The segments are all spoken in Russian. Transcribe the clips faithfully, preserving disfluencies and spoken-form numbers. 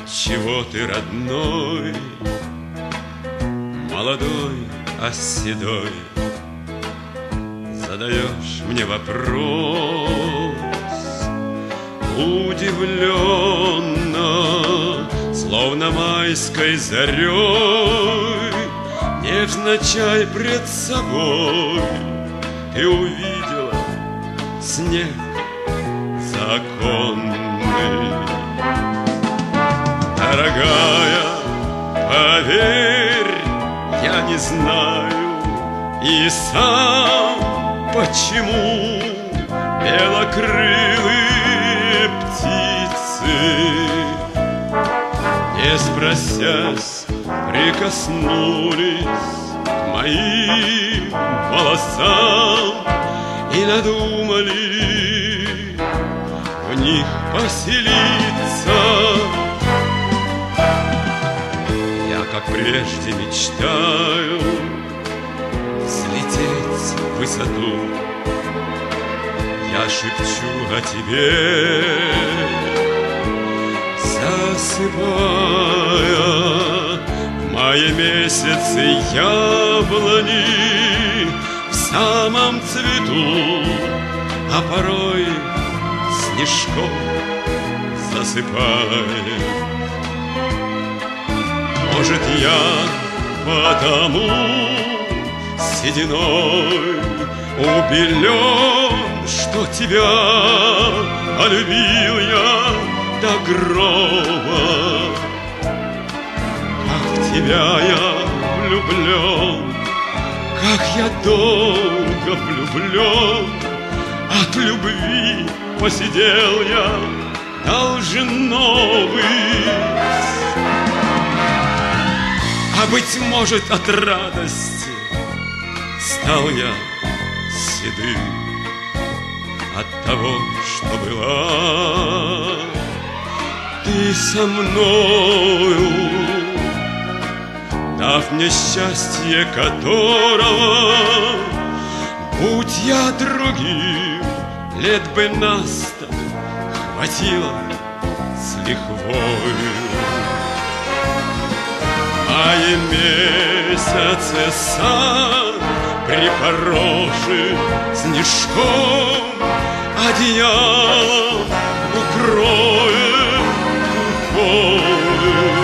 Отчего ты, родной, молодой, а седой, задаешь мне вопрос удивленно, словно майской зарей, невзначай пред собой ты увидела снег законный. Дорогая, поверь, я не знаю и сам, почему белокрылые птицы, не спросясь, прикоснулись к моим волосам и надумали в них поселиться. Я, как прежде, мечтаю взлететь в высоту. Я шепчу о тебе, засыпая в мае месяце яблони в самом цвету, а порой снежком засыпает. Может, я потому сединой убелен, что тебя полюбил я до гроба. Как в тебя я влюблен, как я долго влюблен, от любви посидел я должно быть. А быть может, от радости стал я седым от того, что была ты со мною, дав мне счастье, которого, будь я другим, лет бы нас так хватило с лихвою. В мае месяце сад припорошит снежком, одеялом укроет пуховым.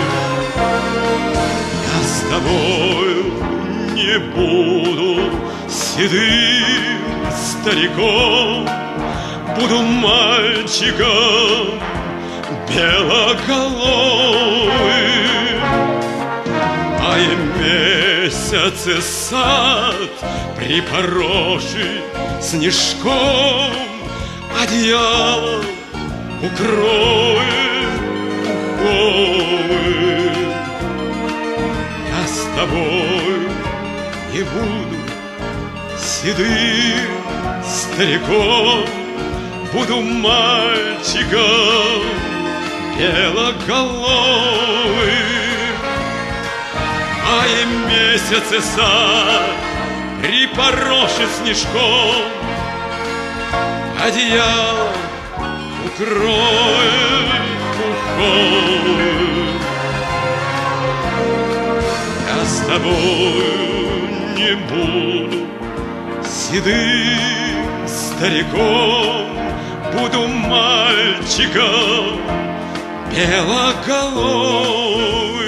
Я с тобою не буду седым стариком, буду мальчиком белоголовым. В мае месяце сад припорошит снежком, одеялом укроет пуховым. Я с тобой не буду седым стариком, буду мальчиком белоголовым. В мае месяце сад припорошит снежком, одеяло укроет пуховым. Я с тобою не буду седым стариком, буду мальчиком белоголовым.